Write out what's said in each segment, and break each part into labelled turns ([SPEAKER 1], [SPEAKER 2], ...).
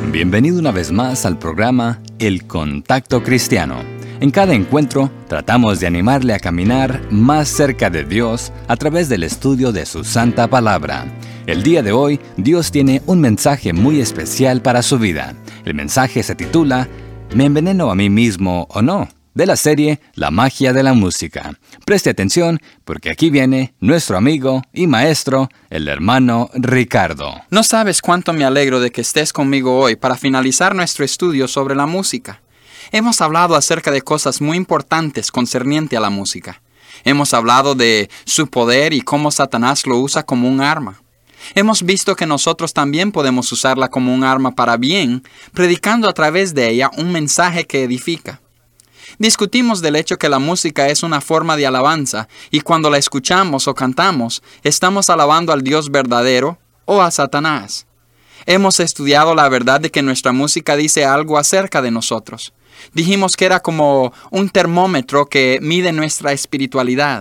[SPEAKER 1] Bienvenido una vez más al programa El Contacto Cristiano. En cada encuentro tratamos de animarle a caminar más cerca de Dios a través del estudio de su santa palabra. El día de hoy, Dios tiene un mensaje muy especial para su vida. El mensaje se titula ¿Me enveneno a mí mismo o no?, de la serie La magia de la música. Preste atención porque aquí viene nuestro amigo y maestro, el hermano Ricardo.
[SPEAKER 2] No sabes cuánto me alegro de que estés conmigo hoy para finalizar nuestro estudio sobre la música. Hemos hablado acerca de cosas muy importantes concerniente a la música. Hemos hablado de su poder y cómo Satanás lo usa como un arma. Hemos visto que nosotros también podemos usarla como un arma para bien, predicando a través de ella un mensaje que edifica. Discutimos del hecho que la música es una forma de alabanza y cuando la escuchamos o cantamos, estamos alabando al Dios verdadero o a Satanás. Hemos estudiado la verdad de que nuestra música dice algo acerca de nosotros. Dijimos que era como un termómetro que mide nuestra espiritualidad.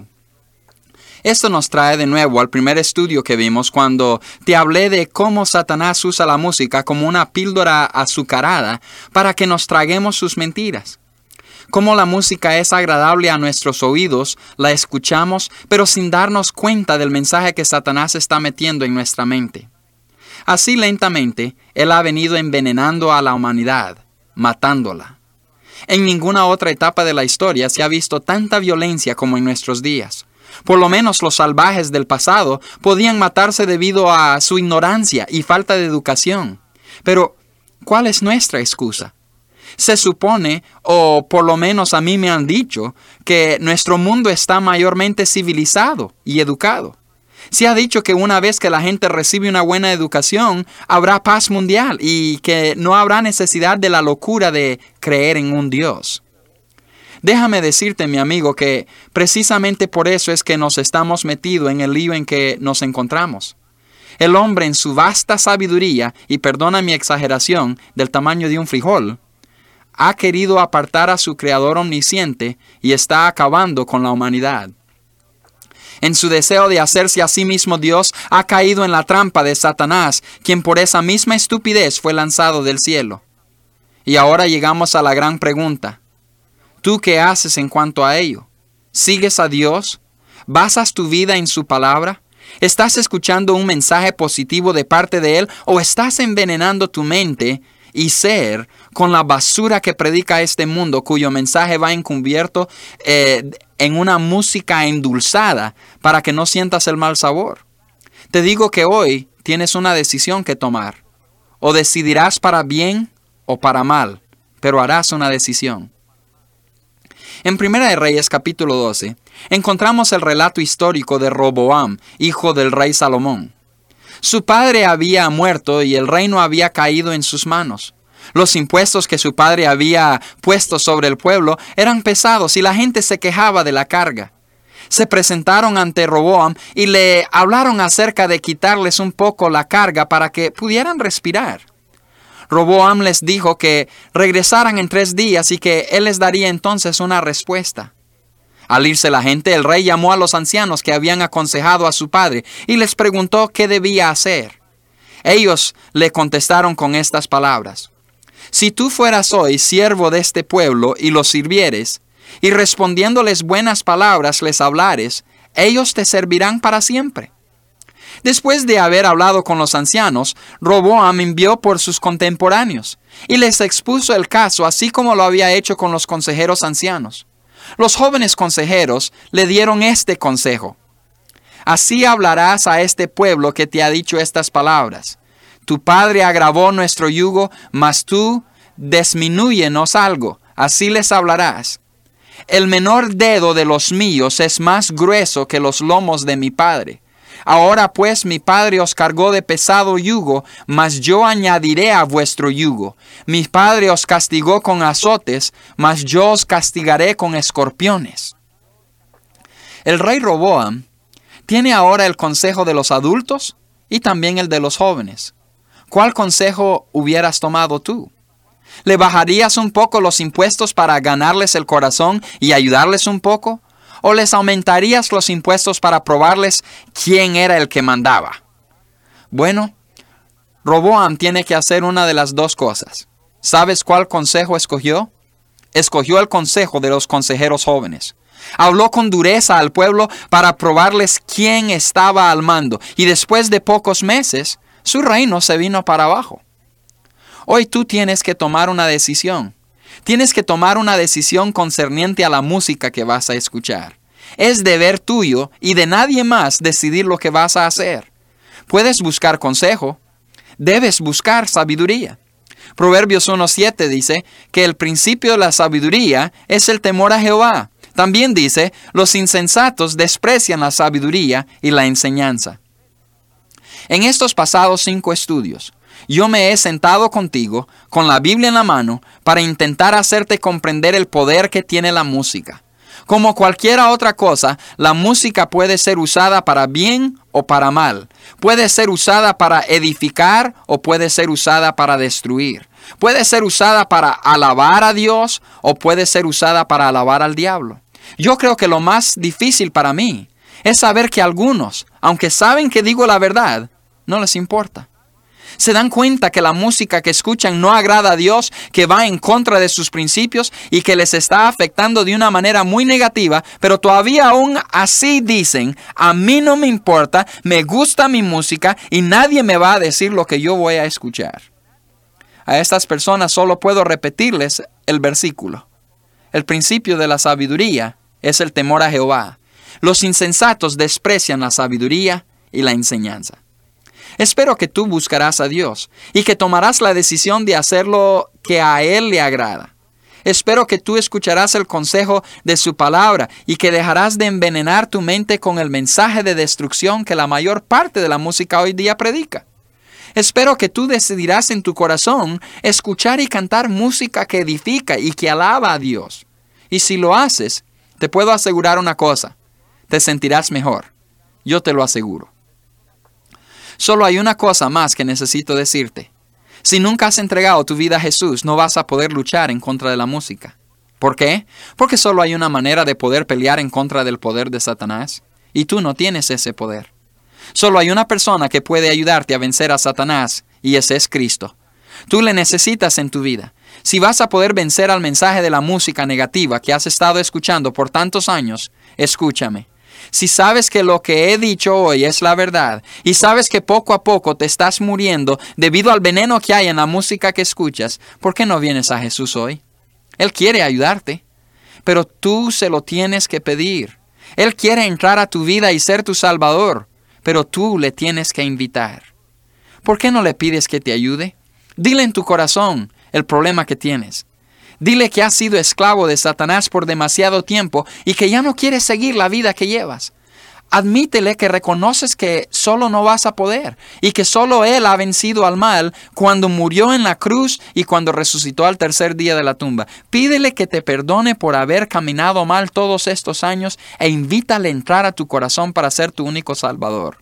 [SPEAKER 2] Esto nos trae de nuevo al primer estudio que vimos cuando te hablé de cómo Satanás usa la música como una píldora azucarada para que nos traguemos sus mentiras. Cómo la música es agradable a nuestros oídos, la escuchamos, pero sin darnos cuenta del mensaje que Satanás está metiendo en nuestra mente. Así lentamente, él ha venido envenenando a la humanidad, matándola. En ninguna otra etapa de la historia se ha visto tanta violencia como en nuestros días. Por lo menos los salvajes del pasado podían matarse debido a su ignorancia y falta de educación. Pero, ¿cuál es nuestra excusa? Se supone, o por lo menos a mí me han dicho, que nuestro mundo está mayormente civilizado y educado. Se ha dicho que una vez que la gente recibe una buena educación, habrá paz mundial y que no habrá necesidad de la locura de creer en un Dios. Déjame decirte, mi amigo, que precisamente por eso es que nos estamos metidos en el lío en que nos encontramos. El hombre en su vasta sabiduría, y perdona mi exageración, del tamaño de un frijol, ha querido apartar a su Creador omnisciente y está acabando con la humanidad. En su deseo de hacerse a sí mismo Dios, ha caído en la trampa de Satanás, quien por esa misma estupidez fue lanzado del cielo. Y ahora llegamos a la gran pregunta. ¿Tú qué haces en cuanto a ello? ¿Sigues a Dios? ¿Basas tu vida en su palabra? ¿Estás escuchando un mensaje positivo de parte de Él o estás envenenando tu mente y ser con la basura que predica este mundo, cuyo mensaje va encubierto en una música endulzada para que no sientas el mal sabor? Te digo que hoy tienes una decisión que tomar. O decidirás para bien o para mal, pero harás una decisión. En Primera de Reyes capítulo 12, encontramos el relato histórico de Roboam, hijo del rey Salomón. Su padre había muerto y el reino había caído en sus manos. Los impuestos que su padre había puesto sobre el pueblo eran pesados y la gente se quejaba de la carga. Se presentaron ante Roboam y le hablaron acerca de quitarles un poco la carga para que pudieran respirar. Roboam les dijo que regresaran en 3 días y que él les daría entonces una respuesta. Al irse la gente, el rey llamó a los ancianos que habían aconsejado a su padre y les preguntó qué debía hacer. Ellos le contestaron con estas palabras: Si tú fueras hoy siervo de este pueblo y los sirvieres, y respondiéndoles buenas palabras les hablares, ellos te servirán para siempre. Después de haber hablado con los ancianos, Roboam envió por sus contemporáneos y les expuso el caso así como lo había hecho con los consejeros ancianos. Los jóvenes consejeros le dieron este consejo: Así hablarás a este pueblo que te ha dicho estas palabras: Tu padre agravó nuestro yugo, mas tú disminúyenos algo. Así les hablarás: El menor dedo de los míos es más grueso que los lomos de mi padre. Ahora pues mi padre os cargó de pesado yugo, mas yo añadiré a vuestro yugo. Mi padre os castigó con azotes, mas yo os castigaré con escorpiones. El rey Roboam tiene ahora el consejo de los adultos y también el de los jóvenes. ¿Cuál consejo hubieras tomado tú? ¿Le bajarías un poco los impuestos para ganarles el corazón y ayudarles un poco? ¿O les aumentarías los impuestos para probarles quién era el que mandaba? Bueno, Roboam tiene que hacer una de las dos cosas. ¿Sabes cuál consejo escogió? Escogió el consejo de los consejeros jóvenes. Habló con dureza al pueblo para probarles quién estaba al mando. Y después de pocos meses, su reino se vino para abajo. Hoy tú tienes que tomar una decisión. Tienes que tomar una decisión concerniente a la música que vas a escuchar. Es deber tuyo y de nadie más decidir lo que vas a hacer. Puedes buscar consejo. Debes buscar sabiduría. Proverbios 1:7 dice que el principio de la sabiduría es el temor a Jehová. También dice, los insensatos desprecian la sabiduría y la enseñanza. En estos pasados 5 estudios, yo me he sentado contigo con la Biblia en la mano para intentar hacerte comprender el poder que tiene la música. Como cualquier otra cosa, la música puede ser usada para bien o para mal. Puede ser usada para edificar o puede ser usada para destruir. Puede ser usada para alabar a Dios o puede ser usada para alabar al diablo. Yo creo que lo más difícil para mí es saber que algunos, aunque saben que digo la verdad, no les importa. Se dan cuenta que la música que escuchan no agrada a Dios, que va en contra de sus principios y que les está afectando de una manera muy negativa, pero todavía aún así dicen, a mí no me importa, me gusta mi música y nadie me va a decir lo que yo voy a escuchar. A estas personas solo puedo repetirles el versículo. El principio de la sabiduría es el temor a Jehová. Los insensatos desprecian la sabiduría y la enseñanza. Espero que tú buscarás a Dios y que tomarás la decisión de hacer lo que a Él le agrada. Espero que tú escucharás el consejo de su palabra y que dejarás de envenenar tu mente con el mensaje de destrucción que la mayor parte de la música hoy día predica. Espero que tú decidirás en tu corazón escuchar y cantar música que edifica y que alaba a Dios. Y si lo haces, te puedo asegurar una cosa, te sentirás mejor. Yo te lo aseguro. Solo hay una cosa más que necesito decirte. Si nunca has entregado tu vida a Jesús, no vas a poder luchar en contra de la música. ¿Por qué? Porque solo hay una manera de poder pelear en contra del poder de Satanás. Y tú no tienes ese poder. Solo hay una persona que puede ayudarte a vencer a Satanás, y ese es Cristo. Tú le necesitas en tu vida. Si vas a poder vencer al mensaje de la música negativa que has estado escuchando por tantos años, escúchame. Si sabes que lo que he dicho hoy es la verdad y sabes que poco a poco te estás muriendo debido al veneno que hay en la música que escuchas, ¿por qué no vienes a Jesús hoy? Él quiere ayudarte, pero tú se lo tienes que pedir. Él quiere entrar a tu vida y ser tu Salvador, pero tú le tienes que invitar. ¿Por qué no le pides que te ayude? Dile en tu corazón el problema que tienes. Dile que has sido esclavo de Satanás por demasiado tiempo y que ya no quieres seguir la vida que llevas. Admítele que reconoces que solo no vas a poder y que solo Él ha vencido al mal cuando murió en la cruz y cuando resucitó al tercer día de la tumba. Pídele que te perdone por haber caminado mal todos estos años e invítale a entrar a tu corazón para ser tu único Salvador.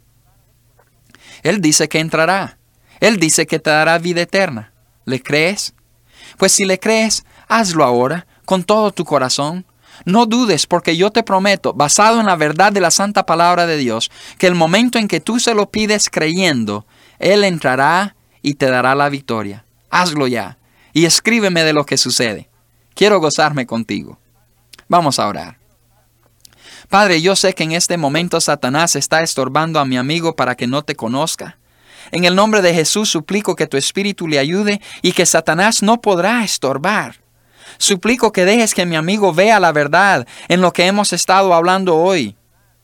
[SPEAKER 2] Él dice que entrará. Él dice que te dará vida eterna. ¿Le crees? Pues si le crees, hazlo ahora, con todo tu corazón. No dudes, porque yo te prometo, basado en la verdad de la santa palabra de Dios, que el momento en que tú se lo pides creyendo, Él entrará y te dará la victoria. Hazlo ya y escríbeme de lo que sucede. Quiero gozarme contigo. Vamos a orar. Padre, yo sé que en este momento Satanás está estorbando a mi amigo para que no te conozca. En el nombre de Jesús suplico que tu espíritu le ayude y que Satanás no podrá estorbar. Suplico que dejes que mi amigo vea la verdad en lo que hemos estado hablando hoy.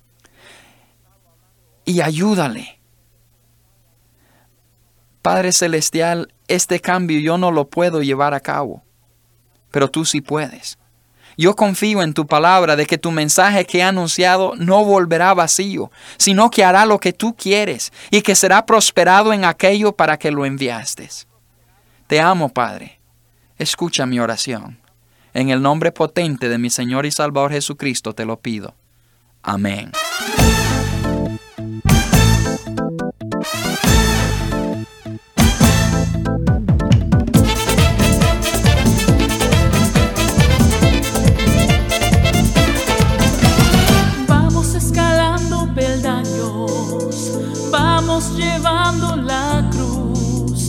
[SPEAKER 2] Y ayúdale. Padre Celestial, este cambio yo no lo puedo llevar a cabo, pero tú sí puedes. Yo confío en tu palabra de que tu mensaje que he anunciado no volverá vacío, sino que hará lo que tú quieres y que será prosperado en aquello para que lo enviaste. Te amo, Padre. Escucha mi oración. En el nombre potente de mi Señor y Salvador Jesucristo te lo pido. Amén.
[SPEAKER 3] Vamos escalando peldaños, vamos llevando la cruz.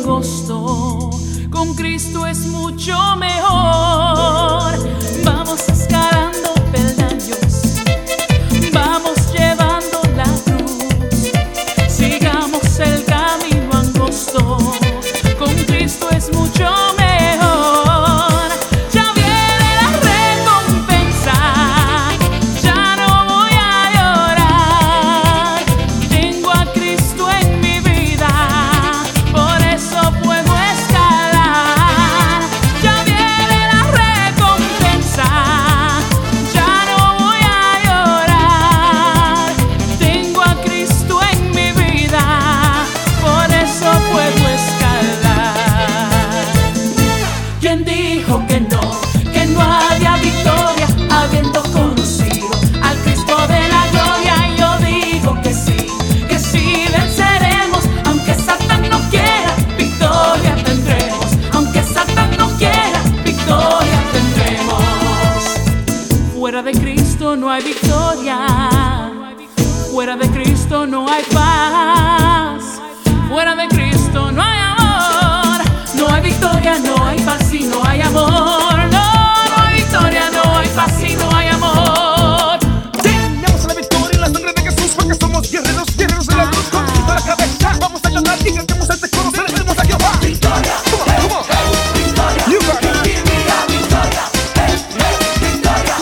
[SPEAKER 3] angosto, con Cristo es mucho mejor. Vamos escalando peldaños, vamos llevando la cruz, sigamos el camino angosto, con Cristo es mucho mejor. Ya viene la recompensa, ya no voy a llorar. Tengo a Cristo en mi vida, por eso puedo escalar. Ya viene la recompensa, ya no voy a llorar. Tengo a Cristo en mi vida, por eso puedo escalar. ¿Quién dijo que no había victoria, habiendo conocido al Cristo de la gloria? Yo digo que sí venceremos, aunque Satán no quiera, victoria tendremos. Aunque Satán no quiera, victoria tendremos. Fuera de Cristo no hay victoria, fuera de Cristo no hay paz, fuera de Cristo no hay amor, no hay victoria, no hay paz y no hay amor. No hay victoria, no hay paz y no hay amor.
[SPEAKER 4] Tenemos la victoria en la sangre de Jesús, porque somos guerreros, guerreros de la cruz, con Cristo a la cabeza. Vamos a ganar y cantemos este coro, celebremos a Jehová. Victoria, come on, victoria, you got it. Victoria, victoria,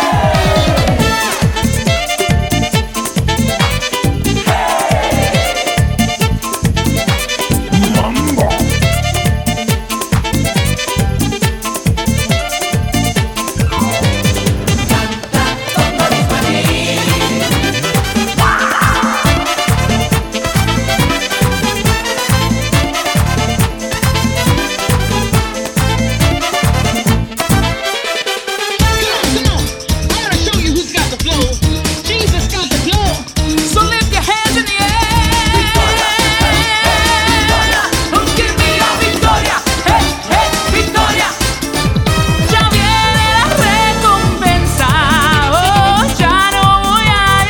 [SPEAKER 4] Mambo.
[SPEAKER 3] So lift your hands in the air. Oh, give me la victoria. Hey, hey, victoria. Ya viene la recompensa. Oh, ya no voy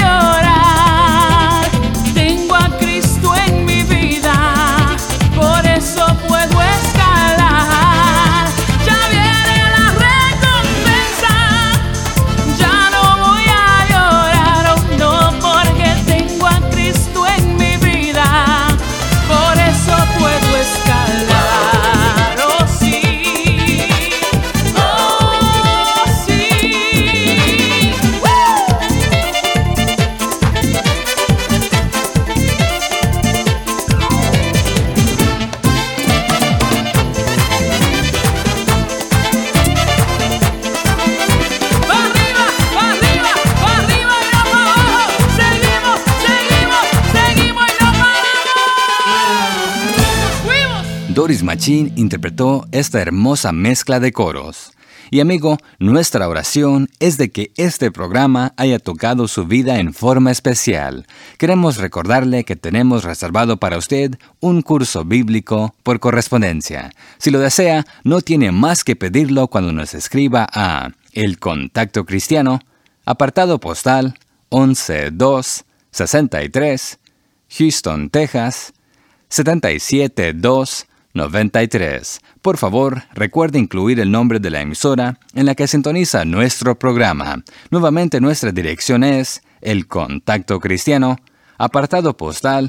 [SPEAKER 3] a llorar. Tengo a Cristo en mi vida, por eso puedo escalar. Ya viene la recompensa, ya no voy a llorar. Oh, no, porque tengo a Cristo en mi vida, por eso puedo escalar. Oh, sí, oh, sí. ¡Woo! ¡Va arriba, va arriba, va arriba y no para abajo! ¡Seguimos, seguimos, seguimos y no paramos! ¡Fuimos!
[SPEAKER 1] Doris Machín interpretó esta hermosa mezcla de coros. Y amigo, nuestra oración es de que este programa haya tocado su vida en forma especial. Queremos recordarle que tenemos reservado para usted un curso bíblico por correspondencia. Si lo desea, no tiene más que pedirlo cuando nos escriba a El Contacto Cristiano, apartado postal 11263, Houston, Texas 77293. Por favor, recuerde incluir el nombre de la emisora en la que sintoniza nuestro programa. Nuevamente, nuestra dirección es El Contacto Cristiano, apartado postal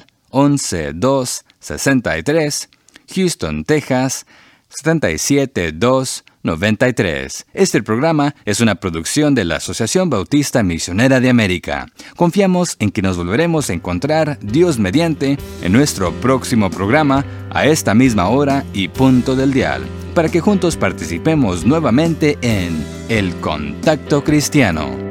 [SPEAKER 1] 11263, Houston, Texas 77293. Este programa es una producción de la Asociación Bautista Misionera de América. Confiamos en que nos volveremos a encontrar, Dios mediante, en nuestro próximo programa a esta misma hora y punto del dial, para que juntos participemos nuevamente en El Contacto Cristiano.